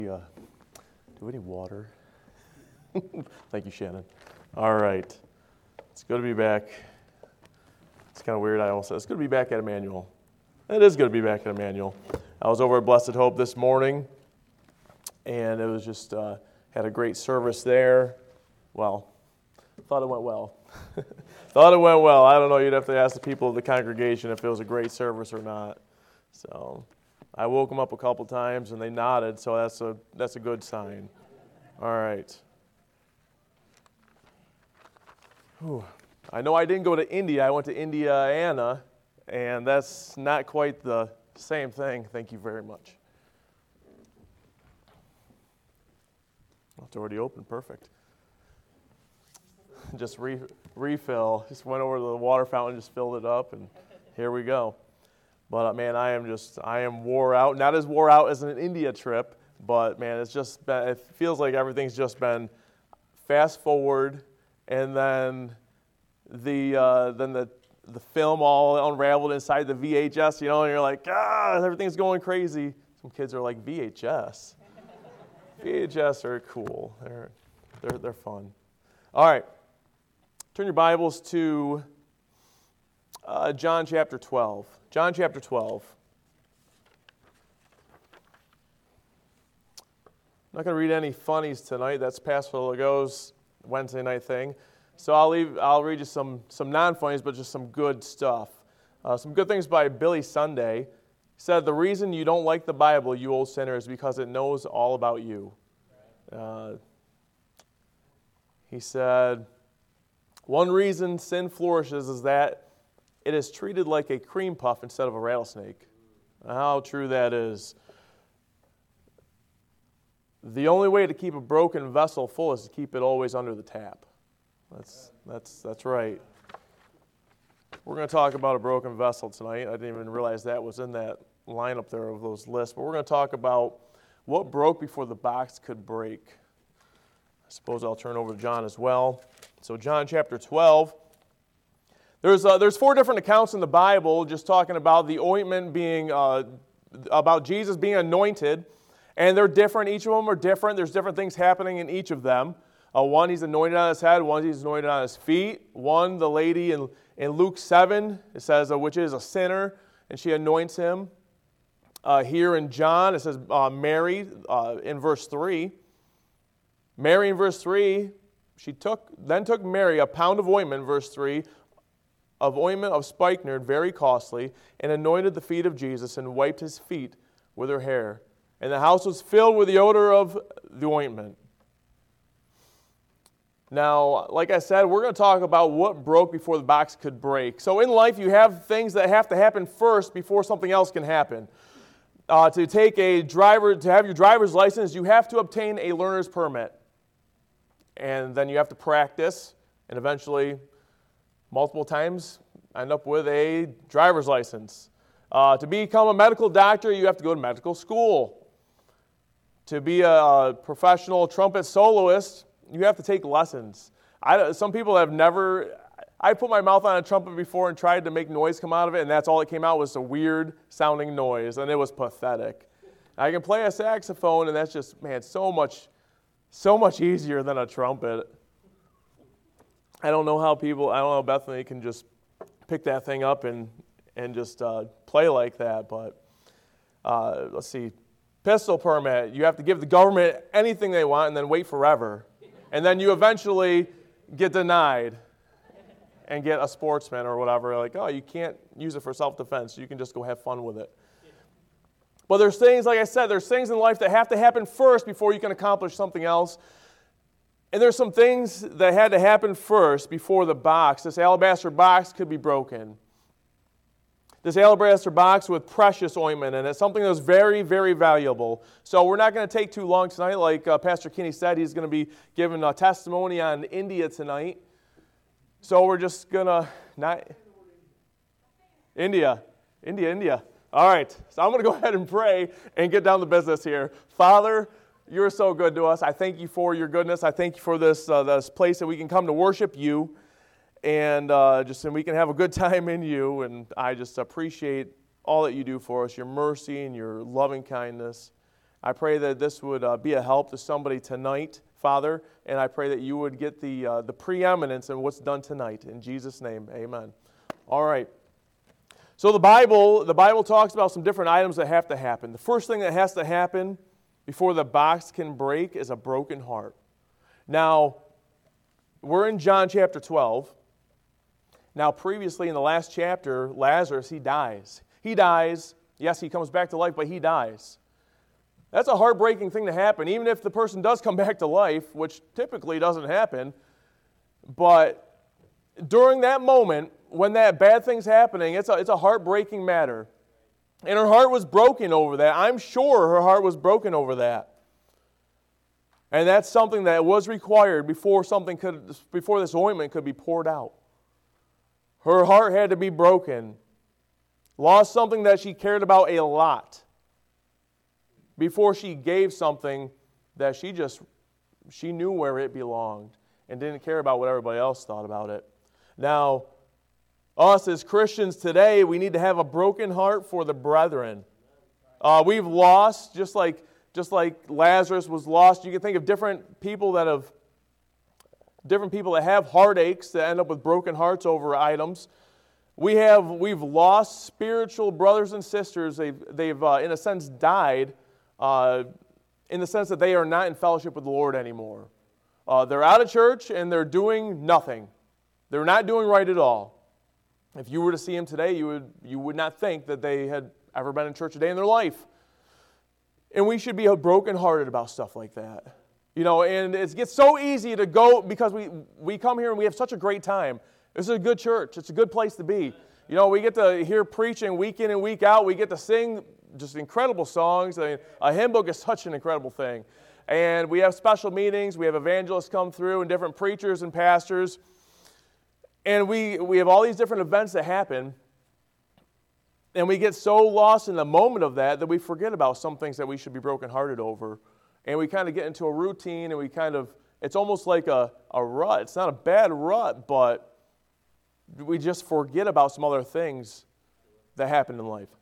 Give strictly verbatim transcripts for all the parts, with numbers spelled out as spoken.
Uh, do we need water? Thank you, Shannon. All right. It's good to be back. It's kind of weird. I almost said it's good to be back at Emmanuel. It is good to be back at Emmanuel. I was over at Blessed Hope this morning, and it was just, uh, had a great service there. Well, thought it went well. Thought it went well. I don't know. You'd have to ask the people of the congregation if it was a great service or not. So I woke them up a couple times, and they nodded, so that's a that's a good sign. All right. Whew. I know I didn't go to India. I went to Indiana, and that's not quite the same thing. Thank you very much. Oh, it's already open. Perfect. Just re- refill. Just went over to the water fountain, just filled it up, and here we go. But uh, man, I am just, I am wore out. Not as wore out as an India trip, but man, it's just been, it feels like everything's just been fast forward, and then the uh, then the the film all unraveled inside the V H S, you know, and you're like, ah, everything's going crazy. Some kids are like, V H S? V H S are cool. They're they're they're fun. All right, turn your Bibles to uh, John chapter twelve. John chapter twelve. I'm not going to read any funnies tonight. That's Pastor Legault's Wednesday night thing. So I'll leave. I'll read you some some non-funnies, but just some good stuff. Uh, some good things by Billy Sunday. He said, "The reason you don't like the Bible, you old sinner, is because it knows all about you." Uh, he said, "One reason sin flourishes is that it is treated like a cream puff instead of a rattlesnake." How true that is. The only way to keep a broken vessel full is to keep it always under the tap. That's that's that's right. We're going to talk about a broken vessel tonight. I didn't even realize that was in that lineup there of those lists. But we're going to talk about what broke before the box could break. I suppose I'll turn over to John as well. So John chapter twelve. There's uh, there's four different accounts in the Bible just talking about the ointment being, uh, about Jesus being anointed, and they're different. Each of them are different. There's different things happening in each of them. Uh, one, he's anointed on his head. One, he's anointed on his feet. One, the lady in, in Luke seven, it says, uh, which is a sinner, and she anoints him. Uh, here in John, it says uh, Mary uh, in verse three. Mary in verse three, she took then took Mary a pound of ointment, verse three, of ointment of spikenard, very costly, and anointed the feet of Jesus and wiped his feet with her hair. And the house was filled with the odor of the ointment. Now, like I said, we're going to talk about what broke before the box could break. So in life, you have things that have to happen first before something else can happen. Uh, to take a driver, to have your driver's license, you have to obtain a learner's permit. And then you have to practice, and eventually, multiple times, end up with a driver's license. Uh, to become a medical doctor, you have to go to medical school. To be a professional trumpet soloist, you have to take lessons. I, some people have never, I put my mouth on a trumpet before and tried to make noise come out of it, and that's all it came out was a weird sounding noise, and it was pathetic. I can play a saxophone, and that's just, man, so much, so much easier than a trumpet. I don't know how people, I don't know, Bethany can just pick that thing up and, and just uh, play like that, but uh, let's see. Pistol permit, you have to give the government anything they want and then wait forever. And then you eventually get denied and get a sportsman or whatever. Like, oh, you can't use it for self-defense. You can just go have fun with it. But there's things, like I said, there's things in life that have to happen first before you can accomplish something else. And there's some things that had to happen first before the box, this alabaster box, could be broken. This alabaster box with precious ointment in it, something that was very, very valuable. So we're not going to take too long tonight. Like uh, Pastor Kinney said, he's going to be giving a testimony on India tonight. So we're just going to, not, India, India, India. All right, so I'm going to go ahead and pray and get down to business here. Father, you're so good to us. I thank you for your goodness. I thank you for this, uh, this place that we can come to worship you. And uh, just and we can have a good time in you. And I just appreciate all that you do for us, your mercy and your loving kindness. I pray that this would uh, be a help to somebody tonight, Father, and I pray that you would get the uh, the preeminence in what's done tonight. In Jesus' name, amen. All right. So the Bible, the Bible talks about some different items that have to happen. The first thing that has to happen before the box can break is a broken heart. Now, we're in John chapter twelve. Now, previously in the last chapter, Lazarus, he dies. He dies. Yes, he comes back to life, but he dies. That's a heartbreaking thing to happen, even if the person does come back to life, which typically doesn't happen. But during that moment, when that bad thing's happening, it's a, it's a heartbreaking matter. And her heart was broken over that. I'm sure her heart was broken over that. And that's something that was required before something could, before this ointment could be poured out. Her heart had to be broken. Lost something that she cared about a lot before she gave something that she just, she knew where it belonged and didn't care about what everybody else thought about it. Now, us as Christians today, we need to have a broken heart for the brethren. Uh, we've lost, just like just like Lazarus was lost. You can think of different people that have, different people that have heartaches that end up with broken hearts over items. We have we've lost spiritual brothers and sisters. They've they've uh, in a sense died, uh, in the sense that they are not in fellowship with the Lord anymore. Uh, they're out of church and they're doing nothing. They're not doing right at all. If you were to see them today, you would you would not think that they had ever been in church a day in their life. And we should be brokenhearted about stuff like that. You know, and it gets so easy to go because we, we come here and we have such a great time. This is a good church. It's a good place to be. You know, we get to hear preaching week in and week out. We get to sing just incredible songs. I mean, a hymn book is such an incredible thing. And we have special meetings. We have evangelists come through and different preachers and pastors. And we, we have all these different events that happen, and we get so lost in the moment of that that we forget about some things that we should be brokenhearted over. And we kind of get into a routine, and we kind of, it's almost like a, a rut. It's not a bad rut, but we just forget about some other things that happen in life.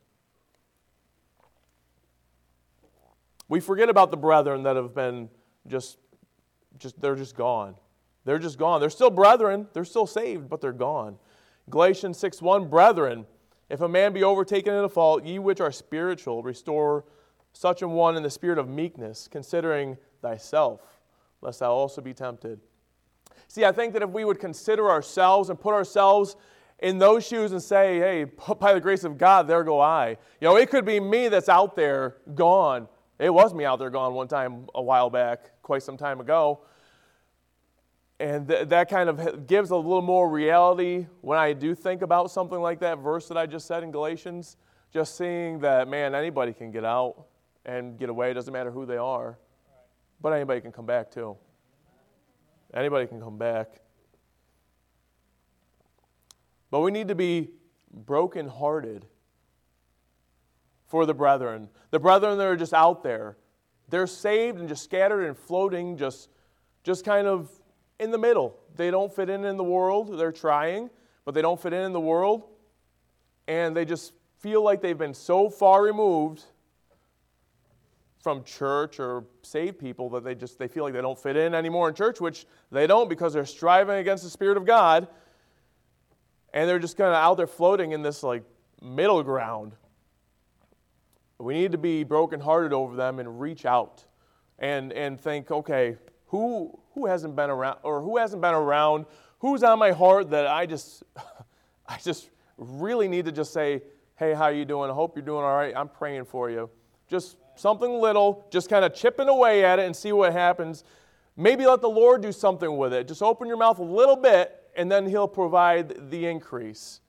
We forget about the brethren that have been just, just they're just gone. They're just gone. They're still brethren. They're still saved, but they're gone. Galatians six one, brethren, if a man be overtaken in a fault, ye which are spiritual, restore such an one in the spirit of meekness, considering thyself, lest thou also be tempted. See, I think that if we would consider ourselves and put ourselves in those shoes and say, hey, by the grace of God, there go I. You know, it could be me that's out there gone. It was me out there gone one time a while back, quite some time ago. And th- that kind of gives a little more reality when I do think about something like that verse that I just said in Galatians. Just seeing that, man, anybody can get out and get away. It doesn't matter who they are. But anybody can come back too. Anybody can come back. But we need to be brokenhearted for the brethren. The brethren that are just out there. They're saved and just scattered and floating, just, just kind of in the middle. They don't fit in in the world. They're trying, but they don't fit in in the world. And they just feel like they've been so far removed from church or saved people that they just they feel like they don't fit in anymore in church, which they don't because they're striving against the Spirit of God. And they're just kind of out there floating in this like middle ground. We need to be brokenhearted over them and reach out and, and think, okay, who who hasn't been around or who hasn't been around, who's on my heart that I just I just really need to just say, hey, how you doing? I hope you're doing all right. I'm praying for you. Just something little, just kind of chipping away at it and see what happens. Maybe let the Lord do something with it. Just open your mouth a little bit, and then He'll provide the increase.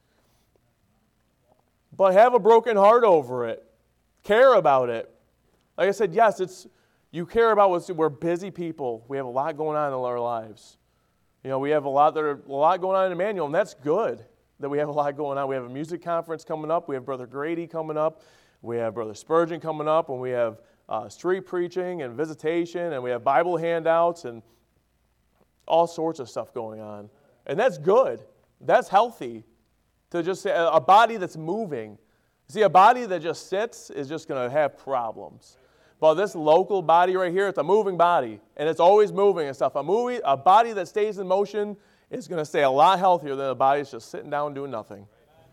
But have a broken heart over it. Care about it. Like I said, yes, it's you care about what we're busy people. We have a lot going on in our lives. You know, we have a lot that are a lot going on in Emmanuel, and that's good that we have a lot going on. We have a music conference coming up. We have Brother Grady coming up. We have Brother Spurgeon coming up, and we have uh, street preaching and visitation, and we have Bible handouts and all sorts of stuff going on. And that's good. That's healthy to just say a body that's moving. See, a body that just sits is just going to have problems. But this local body right here, it's a moving body, and it's always moving and stuff. A movie, a body that stays in motion is going to stay a lot healthier than a body that's just sitting down doing nothing.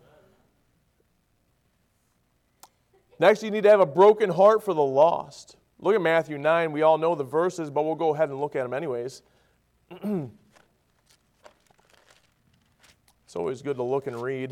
Next, you need to have a broken heart for the lost. Look at Matthew nine. We all know the verses, but we'll go ahead and look at them anyways. It's always good to look and read.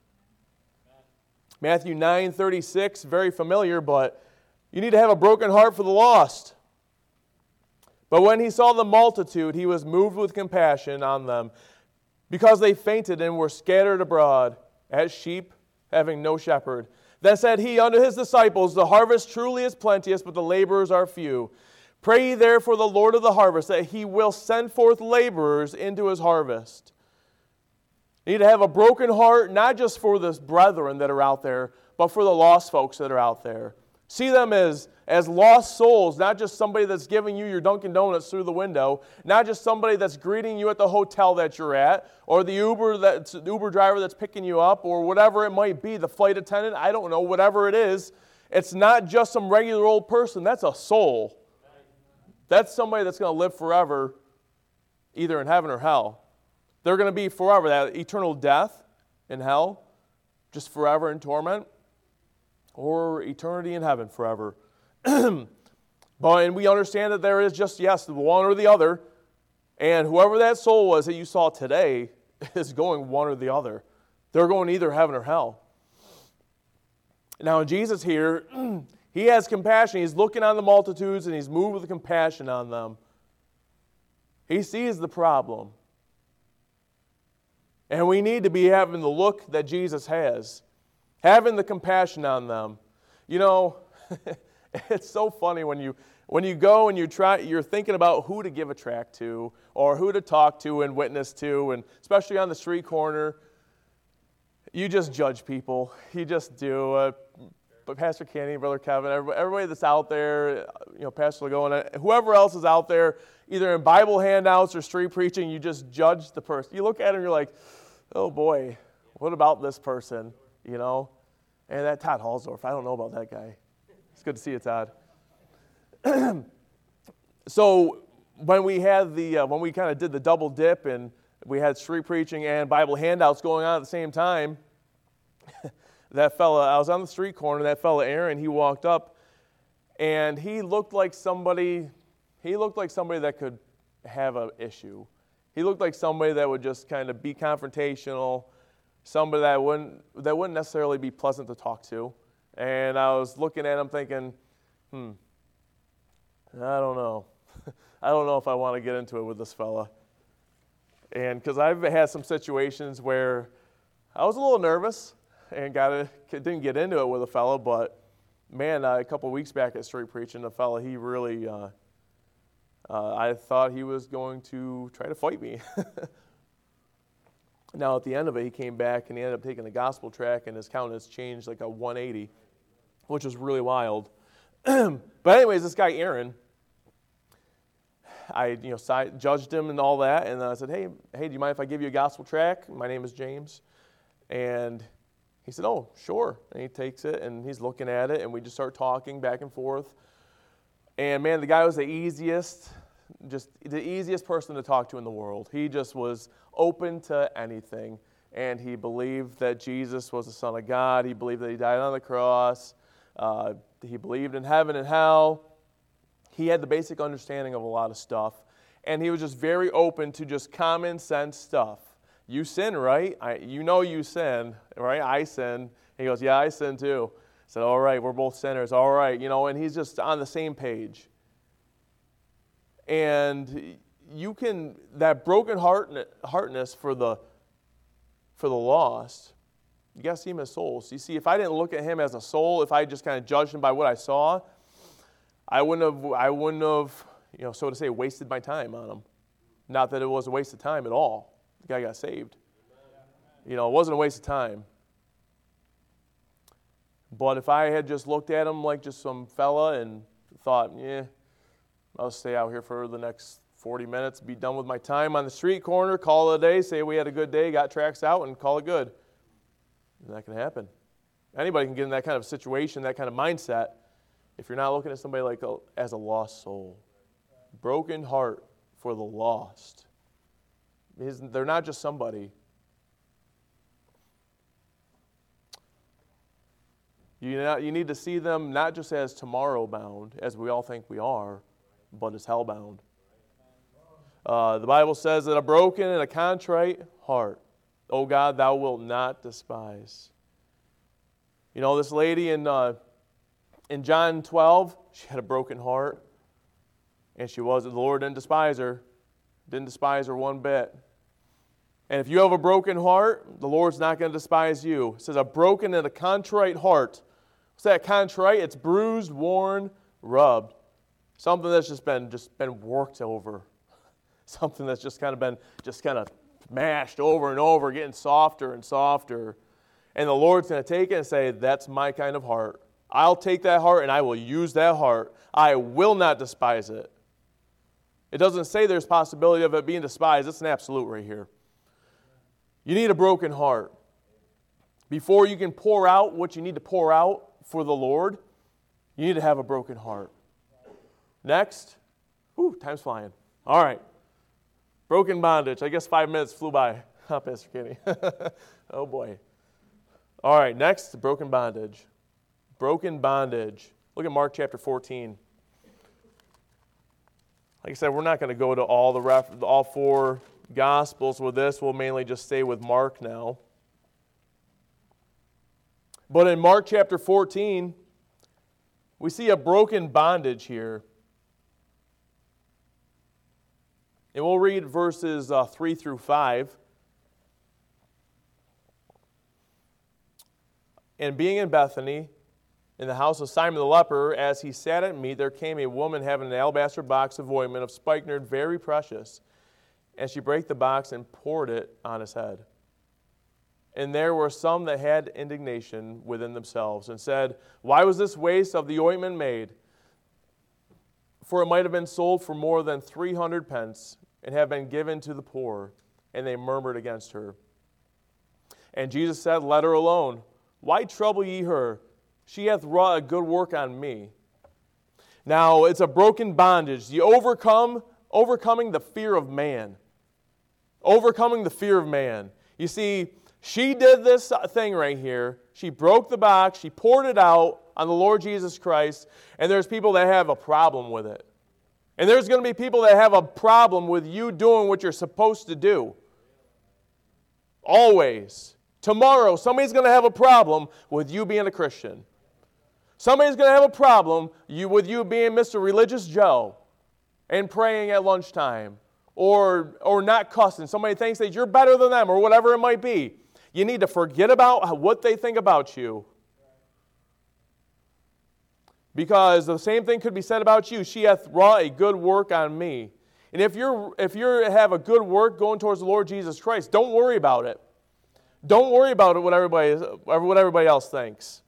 Matthew nine thirty-six, very familiar, but you need to have a broken heart for the lost. But when he saw the multitude, he was moved with compassion on them, because they fainted and were scattered abroad, as sheep having no shepherd. Then said he unto his disciples, the harvest truly is plenteous, but the laborers are few. Pray ye therefore the Lord of the harvest, that he will send forth laborers into his harvest. You need to have a broken heart, not just for the brethren that are out there, but for the lost folks that are out there. See them as, as lost souls, not just somebody that's giving you your Dunkin' Donuts through the window, not just somebody that's greeting you at the hotel that you're at, or the Uber that's the Uber driver that's picking you up, or whatever it might be, the flight attendant, I don't know, whatever it is. It's not just some regular old person. That's a soul. That's somebody that's going to live forever, either in heaven or hell. They're going to be forever, that eternal death in hell, just forever in torment, or eternity in heaven forever. But and we understand that there is just, yes, the one or the other. And whoever that soul was that you saw today is going one or the other. They're going either heaven or hell. Now, Jesus here, he has compassion. He's looking on the multitudes and he's moved with compassion on them. He sees the problem. And we need to be having the look that Jesus has, having the compassion on them. You know, it's so funny when you when you go and you try, you're thinking about who to give a tract to or who to talk to and witness to, and especially on the street corner, you just judge people. You just do. Uh, but Pastor Kenny, Brother Kevin, everybody, everybody that's out there, you know, Pastor Lagona, whoever else is out there, either in Bible handouts or street preaching, you just judge the person. You look at him, you're like, oh boy, what about this person? You know, and that Todd Halsdorf, I don't know about that guy. It's good to see you, Todd. So when we had the uh, when we kind of did the double dip and we had street preaching and Bible handouts going on at the same time, that fella, I was on the street corner, that fella Aaron, he walked up and he looked like somebody, he looked like somebody that could have an issue. He looked like somebody that would just kind of be confrontational, somebody that wouldn't that wouldn't necessarily be pleasant to talk to. And I was looking at him thinking, hmm, I don't know. I don't know if I want to get into it with this fella. And because I've had some situations where I was a little nervous and got a, didn't get into it with a fella, but man, uh, a couple of weeks back at street preaching, a fella, he really, uh, uh, I thought he was going to try to fight me. Now, at the end of it, he came back and he ended up taking the gospel track, and his countenance changed like a one eighty, which was really wild. But anyways, this guy, Aaron, I you know side, judged him and all that, and I said, hey, hey, do you mind if I give you a gospel track? My name is James. And he said, oh, sure. And he takes it, and he's looking at it, and we just start talking back and forth. And, man, the guy was the easiest, just the easiest person to talk to in the world. He just was open to anything, and he believed that Jesus was the Son of God. He believed that he died on the cross. Uh, he believed in heaven and hell. He had the basic understanding of a lot of stuff, and he was just very open to just common sense stuff. You sin, right? I, you know you sin, right? I sin. He goes, yeah, I sin too. I said, all right, we're both sinners. All right, you know, and he's just on the same page. And you can, that broken heart, heartness for the for the lost, you got to see him as souls. You see, if I didn't look at him as a soul, if I just kind of judged him by what I saw, I wouldn't have, I wouldn't have, you know, so to say, wasted my time on him. Not that it was a waste of time at all. The guy got saved. You know, it wasn't a waste of time. But if I had just looked at him like just some fella and thought, yeah, I'll stay out here for the next forty minutes, be done with my time on the street corner, call it a day, say we had a good day, got tracks out, and call it good. That can happen. Anybody can get in that kind of situation, that kind of mindset. if you're not looking at somebody like a, as a lost soul. Broken heart for the lost. They're not just somebody. You, know, you need to see them not just as tomorrow bound, as we all think we are, but as hell bound. Uh, the Bible says that a broken and a contrite heart, O God, thou wilt not despise. You know, this lady in, uh, in John twelve, she had a broken heart, and she was, the Lord didn't despise her, didn't despise her one bit. And if you have a broken heart, the Lord's not going to despise you. It says a broken and a contrite heart. What's that contrite? It's bruised, worn, rubbed. Something that's just been just been worked over. Something that's just kind of been just kind of mashed over and over, getting softer and softer. And the Lord's going to take it and say, that's my kind of heart. I'll take that heart and I will use that heart. I will not despise it. It doesn't say there's possibility of it being despised. It's an absolute right here. You need a broken heart. Before you can pour out what you need to pour out for the Lord, you need to have a broken heart. Next. Whew, time's flying. All right. Broken bondage. I guess five minutes flew by. Huh, Pastor Kenny? Oh, boy. All right, next, broken bondage. Broken bondage. Look at Mark chapter fourteen. Like I said, we're not going to go to all the ref, all four Gospels with this. We'll mainly just stay with Mark now. But in Mark chapter fourteen, we see a broken bondage here. And we'll read verses uh, three through five. And being in Bethany, in the house of Simon the leper, as he sat at meat, there came a woman having an alabaster box of ointment of spikenard, very precious. And she brake the box and poured it on his head. And there were some that had indignation within themselves, and said, why was this waste of the ointment made? For it might have been sold for more than three hundred pence, and have been given to the poor. And they murmured against her. And Jesus said, let her alone. Why trouble ye her? She hath wrought a good work on me. Now, it's a broken bondage. You overcome, overcoming the fear of man. Overcoming the fear of man. You see, she did this thing right here. She broke the box. She poured it out on the Lord Jesus Christ. And there's people that have a problem with it. And there's going to be people that have a problem with you doing what you're supposed to do. Always. Tomorrow, somebody's going to have a problem with you being a Christian. Somebody's going to have a problem you, with you being Mister Religious Joe and praying at lunchtime or, or not cussing. Somebody thinks that you're better than them or whatever it might be. You need to forget about what they think about you. Because the same thing could be said about you. She hath wrought a good work on me. And if you're if you have a good work going towards the Lord Jesus Christ, don't worry about it. Don't worry about it, what everybody, what everybody else thinks.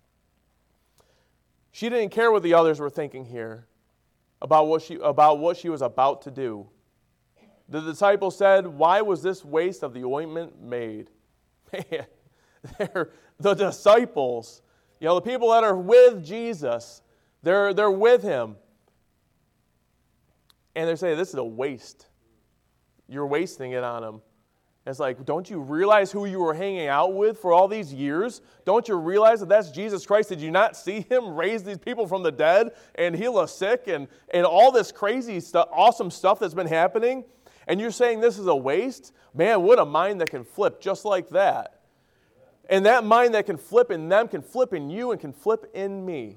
She didn't care what the others were thinking here about what she, about what she was about to do. The disciples said, why was this waste of the ointment made? Man, they're, the disciples, you know, the people that are with Jesus, they're, they're with him. And they're saying, this is a waste. You're wasting it on him. It's like, don't you realize who you were hanging out with for all these years? Don't you realize that that's Jesus Christ? Did you not see him raise these people from the dead and heal the sick and, and all this crazy stuff, awesome stuff that's been happening? And you're saying this is a waste? Man, what a mind that can flip just like that. And that mind that can flip in them can flip in you and can flip in me.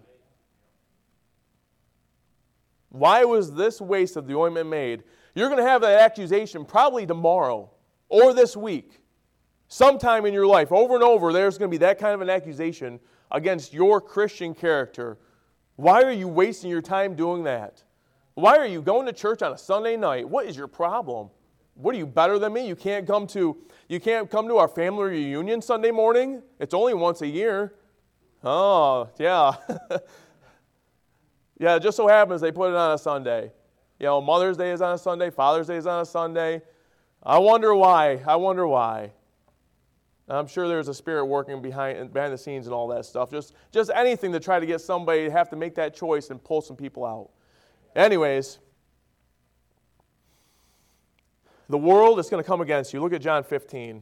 Why was this waste of the ointment made? You're going to have that accusation probably tomorrow. Or this week, sometime in your life, over and over, there's going to be that kind of an accusation against your Christian character. Why are you wasting your time doing that? Why are you going to church on a Sunday night? What is your problem? What are you better than me? You can't come to you can't come to our family reunion Sunday morning? It's only once a year. Oh, yeah. Yeah, it just so happens they put it on a Sunday. You know, Mother's Day is on a Sunday, Father's Day is on a Sunday. I wonder why. I wonder why. I'm sure there's a spirit working behind behind the scenes and all that stuff. Just, just anything to try to get somebody to have to make that choice and pull some people out. Anyways, the world is going to come against you. Look at John fifteen.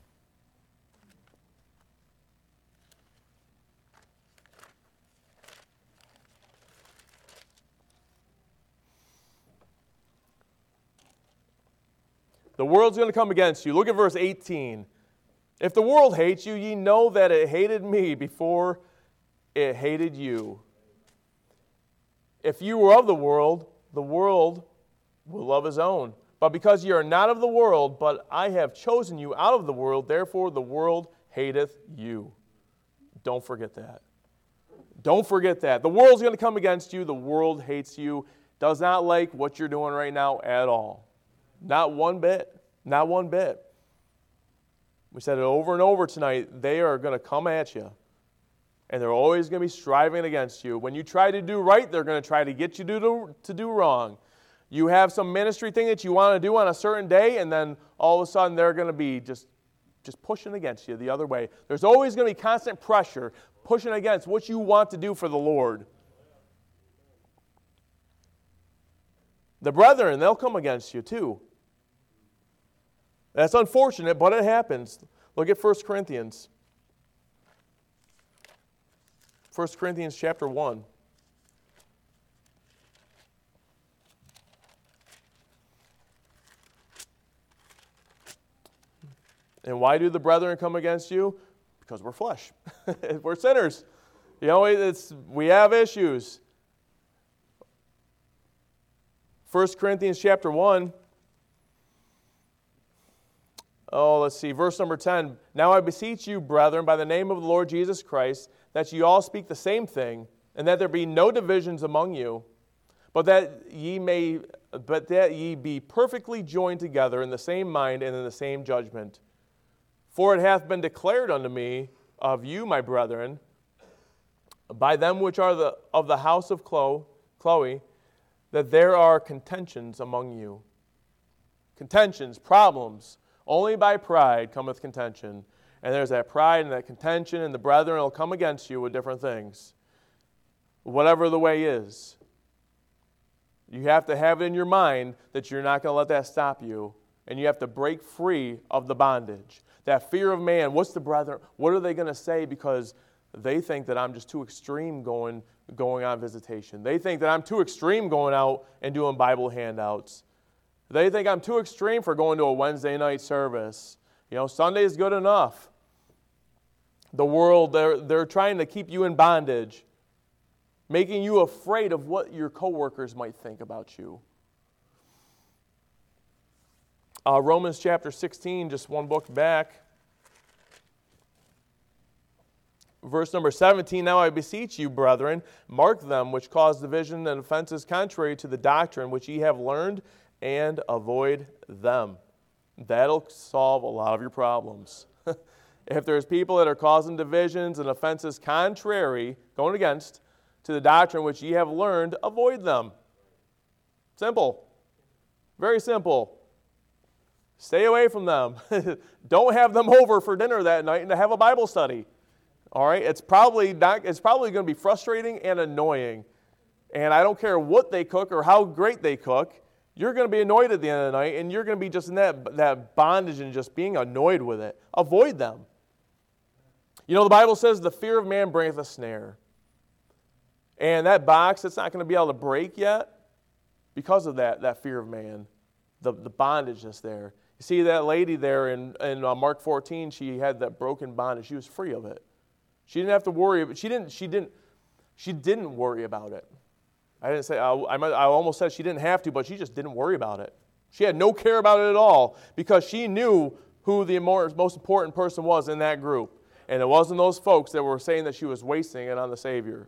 The world's going to come against you. Look at verse eighteen. If the world hates you, ye know that it hated me before it hated you. If you were of the world, the world will love his own. But because ye are not of the world, but I have chosen you out of the world, therefore the world hateth you. Don't forget that. Don't forget that. The world's going to come against you. The world hates you. Does not like what you're doing right now at all. Not one bit. Not one bit. We said it over and over tonight. They are going to come at you. And they're always going to be striving against you. When you try to do right, they're going to try to get you to do, to do wrong. You have some ministry thing that you want to do on a certain day, and then all of a sudden they're going to be just, just pushing against you the other way. There's always going to be constant pressure pushing against what you want to do for the Lord. The brethren, they'll come against you too. That's unfortunate, but it happens. Look at First Corinthians. First Corinthians chapter one. And why do the brethren come against you? Because we're flesh. We're sinners. You know, it's, we have issues. First Corinthians chapter one. Oh, let's see, verse number ten. Now I beseech you, brethren, by the name of the Lord Jesus Christ, that ye all speak the same thing, and that there be no divisions among you, but that ye may, but that ye be perfectly joined together in the same mind and in the same judgment. For it hath been declared unto me of you, my brethren, by them which are the, of the house of Chloe, that there are contentions among you. Contentions, problems. Only by pride cometh contention. And there's that pride and that contention, and the brethren will come against you with different things. Whatever the way is. You have to have it in your mind that you're not going to let that stop you. And you have to break free of the bondage. That fear of man, what's the brethren, what are they going to say? Because they think that I'm just too extreme going, going on visitation. They think that I'm too extreme going out and doing Bible handouts. They think I'm too extreme for going to a Wednesday night service. You know, Sunday is good enough. The world, they're, they're trying to keep you in bondage, making you afraid of what your coworkers might think about you. Uh, Romans chapter sixteen, just one book back. Verse number seventeen, now I beseech you, brethren, mark them which cause division and offenses contrary to the doctrine which ye have learned, and avoid them. That'll solve a lot of your problems. If there's people that are causing divisions and offenses contrary, going against, to the doctrine which ye have learned, avoid them. Simple. Very simple. Stay away from them. Don't have them over for dinner that night and to have a Bible study. All right? It's probably not, it's probably going to be frustrating and annoying. And I don't care what they cook or how great they cook. You're going to be annoyed at the end of the night, and you're going to be just in that, that bondage and just being annoyed with it. Avoid them. You know, the Bible says the fear of man bringeth a snare. And that box, it's not going to be able to break yet because of that, that fear of man, the, the bondage that's there. You see that lady there in, in uh, Mark fourteen, she had that broken bondage. She was free of it. She didn't have to worry. She didn't, she didn't, she didn't worry about it. I didn't say, I, I, I almost said she didn't have to, but she just didn't worry about it. She had no care about it at all because she knew who the most important person was in that group. And it wasn't those folks that were saying that she was wasting it on the Savior.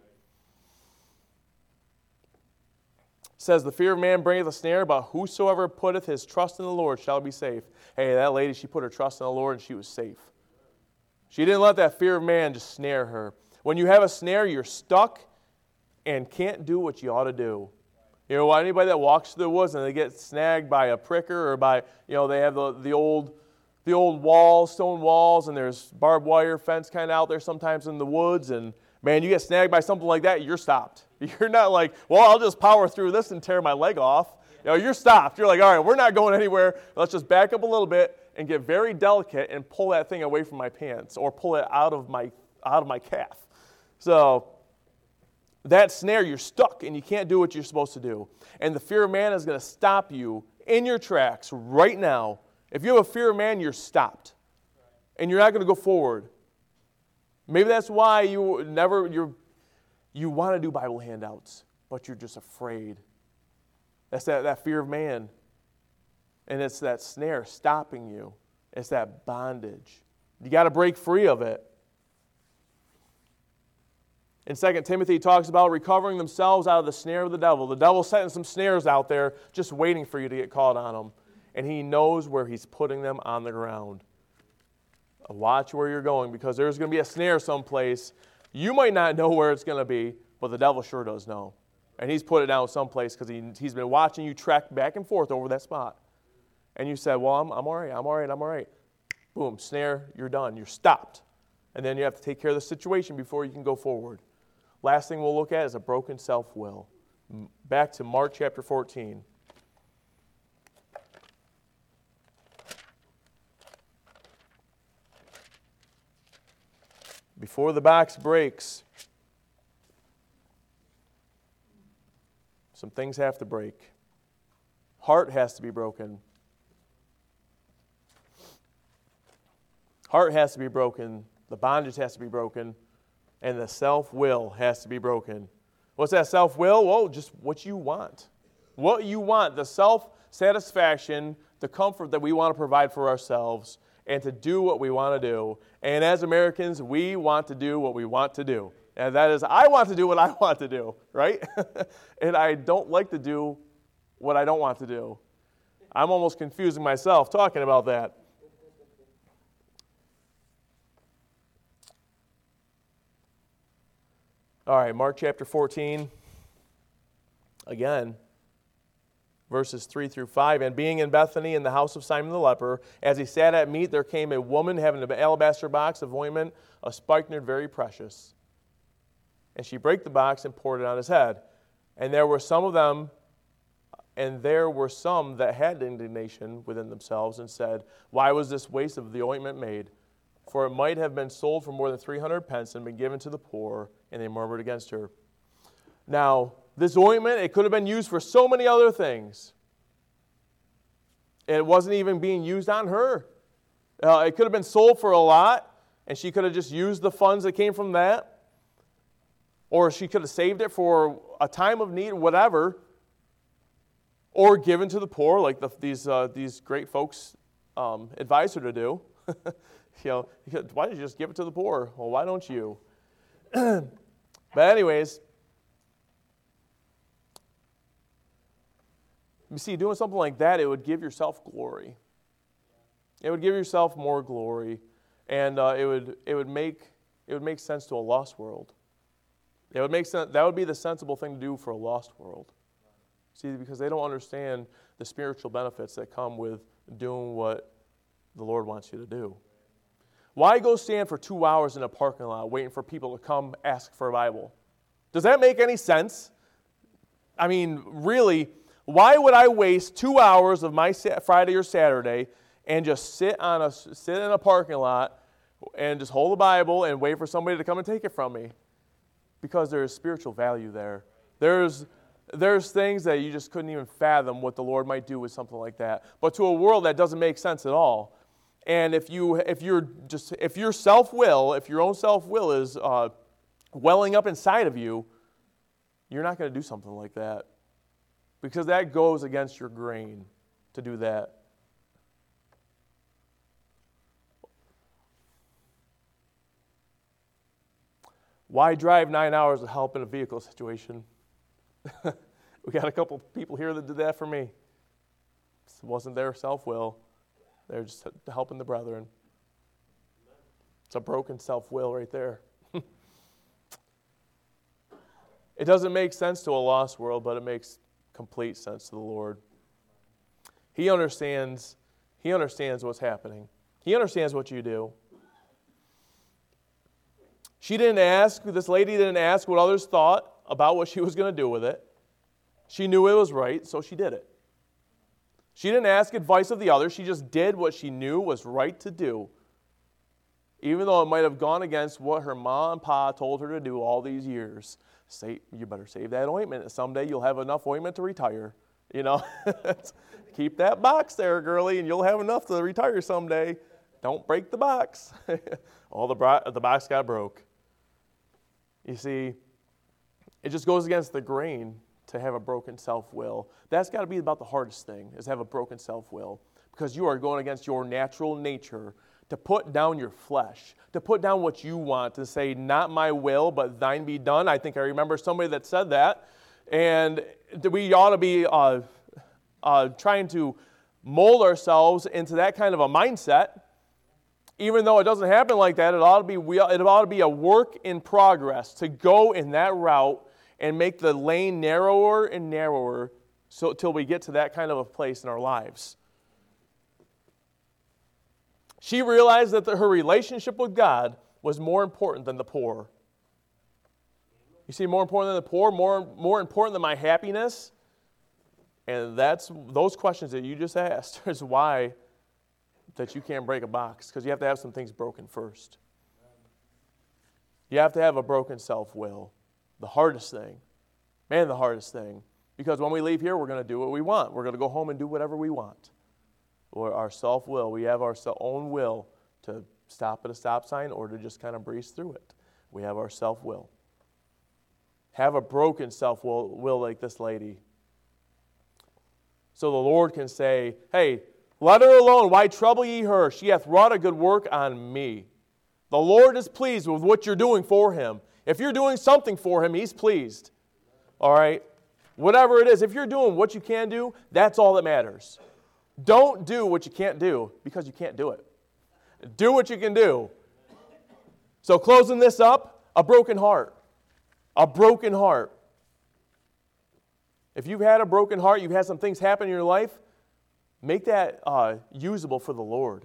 It says, the fear of man bringeth a snare, but whosoever putteth his trust in the Lord shall be safe. Hey, that lady, she put her trust in the Lord and she was safe. She didn't let that fear of man just snare her. When you have a snare, you're stuck and can't do what you ought to do. You know, anybody that walks through the woods and they get snagged by a pricker or by, you know, they have the, the old the old walls, stone walls, and there's barbed wire fence kind of out there sometimes in the woods, and man, you get snagged by something like that, you're stopped. You're not like, well, I'll just power through this and tear my leg off. You know, you're stopped. You're like, all right, we're not going anywhere. Let's just back up a little bit and get very delicate and pull that thing away from my pants or pull it out of my out of my calf. So that snare, you're stuck and you can't do what you're supposed to do. And the fear of man is going to stop you in your tracks right now. If you have a fear of man, you're stopped. And you're not going to go forward. Maybe that's why you never you're you want to do Bible handouts, but you're just afraid. That's that, that fear of man. And it's that snare stopping you. It's that bondage. You got to break free of it. In Second Timothy, he talks about recovering themselves out of the snare of the devil. The devil's setting some snares out there just waiting for you to get caught on them. And he knows where he's putting them on the ground. Watch where you're going, because there's going to be a snare someplace. You might not know where it's going to be, but the devil sure does know. And he's put it down someplace because he, he's been watching you track back and forth over that spot. And you said, well, I'm, I'm all right, I'm all right, I'm all right. Boom, snare, you're done. You're stopped. And then you have to take care of the situation before you can go forward. Last thing we'll look at is a broken self-will. Back to Mark chapter fourteen. Before the box breaks, some things have to break. Heart has to be broken. Heart has to be broken. The bondage has to be broken. And the self-will has to be broken. What's that self-will? Well, just what you want. What you want, the self-satisfaction, the comfort that we want to provide for ourselves, and to do what we want to do. And as Americans, we want to do what we want to do. And that is, I want to do what I want to do, right? And I don't like to do what I don't want to do. I'm almost confusing myself talking about that. All right, Mark chapter fourteen. Again, verses three through five. And being in Bethany in the house of Simon the leper, as he sat at meat, there came a woman having an alabaster box of ointment, a spikenard very precious. And she brake the box and poured it on his head. And there were some of them, and there were some that had indignation within themselves and said, why was this waste of the ointment made? For it might have been sold for more than three hundred pence and been given to the poor. And they murmured against her. Now, this ointment, it could have been used for so many other things. It wasn't even being used on her. Uh, it could have been sold for a lot, and she could have just used the funds that came from that. Or she could have saved it for a time of need, whatever. Or given to the poor, like the, these uh, these great folks um, advise her to do. you know, why don't you just give it to the poor? Well, why don't you? But anyways, you see, doing something like that, it would give yourself glory. It would give yourself more glory, and uh, it would it would make it would make sense to a lost world. It would make sense. That would be the sensible thing to do for a lost world. See, because they don't understand the spiritual benefits that come with doing what the Lord wants you to do. Why go stand for two hours in a parking lot waiting for people to come ask for a Bible? Does that make any sense? I mean, really, why would I waste two hours of my Friday or Saturday and just sit on a sit in a parking lot and just hold the Bible and wait for somebody to come and take it from me? Because there is spiritual value there. There's there's things that you just couldn't even fathom what the Lord might do with something like that. But to a world that doesn't make sense at all. And if you if you're just if your self-will, if your own self-will is uh, welling up inside of you, you're not going to do something like that. Because that goes against your grain to do that. Why drive nine hours to help in a vehicle situation? We got a couple people here that did that for me. It wasn't their self-will. They're just helping the brethren. It's a broken self-will right there. It doesn't make sense to a lost world, but it makes complete sense to the Lord. He understands, he understands what's happening. He understands what you do. She didn't ask, this lady didn't ask what others thought about what she was going to do with it. She knew it was right, so she did it. She didn't ask advice of the others. She just did what she knew was right to do, even though it might have gone against what her mom and pa told her to do all these years. Say, you better save that ointment. Someday you'll have enough ointment to retire. You know, keep that box there, girlie, and you'll have enough to retire someday. Don't break the box. All the, bro- the box got broke. You see, it just goes against the grain to have a broken self-will. That's got to be about the hardest thing, is have a broken self-will, because you are going against your natural nature to put down your flesh, to put down what you want, to say, not my will, but thine be done. I think I remember somebody that said that, and we ought to be uh, uh, trying to mold ourselves into that kind of a mindset. Even though it doesn't happen like that, it ought to be we, it ought to be a work in progress to go in that route and make the lane narrower and narrower so till we get to that kind of a place in our lives. She realized that the, her relationship with God was more important than the poor. You see, more important than the poor, more, more important than my happiness. And that's those questions that you just asked is why that you can't break a box, because you have to have some things broken first. You have to have a broken self-will. The hardest thing. Man, the hardest thing. Because when we leave here, we're going to do what we want. We're going to go home and do whatever we want. Or our self-will. We have our own will to stop at a stop sign or to just kind of breeze through it. We have our self-will. Have a broken self-will will like this lady. So the Lord can say, hey, let her alone. Why trouble ye her? She hath wrought a good work on me. The Lord is pleased with what you're doing for Him. If you're doing something for Him, He's pleased. All right? Whatever it is, if you're doing what you can do, that's all that matters. Don't do what you can't do because you can't do it. Do what you can do. So closing this up, a broken heart. A broken heart. If you've had a broken heart, you've had some things happen in your life, make that uh, usable for the Lord.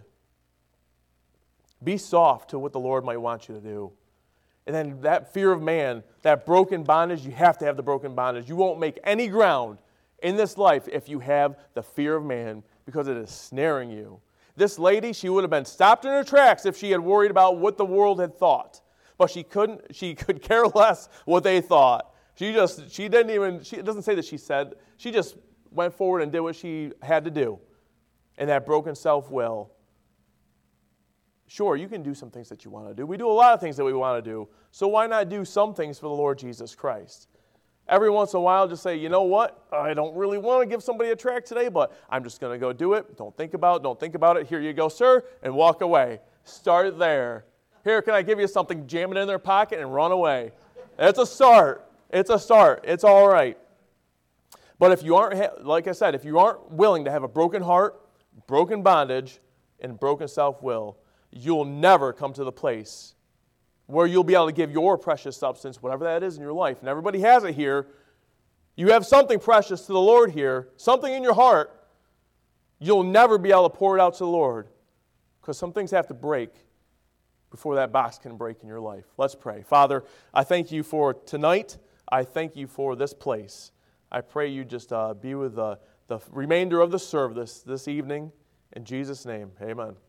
Be soft to what the Lord might want you to do. And then that fear of man, that broken bondage, you have to have the broken bondage. You won't make any ground in this life if you have the fear of man, because it is snaring you. This lady, she would have been stopped in her tracks if she had worried about what the world had thought. But she couldn't, she could care less what they thought. She just, she didn't even, she, it doesn't say that she said, she just went forward and did what she had to do. And that broken self-will. Sure, you can do some things that you want to do. We do a lot of things that we want to do. So why not do some things for the Lord Jesus Christ? Every once in a while, just say, you know what? I don't really want to give somebody a tract today, but I'm just going to go do it. Don't think about it. Don't think about it. Here you go, sir, and walk away. Start there. Here, can I give you something? Jam it in their pocket and run away. It's a start. It's a start. It's all right. But if you aren't, like I said, if you aren't willing to have a broken heart, broken bondage, and broken self-will, you'll never come to the place where you'll be able to give your precious substance, whatever that is in your life. And everybody has it here. You have something precious to the Lord here, something in your heart. You'll never be able to pour it out to the Lord, because some things have to break before that box can break in your life. Let's pray. Father, I thank you for tonight. I thank you for this place. I pray you just uh, be with the, the remainder of the service this evening. In Jesus' name, amen.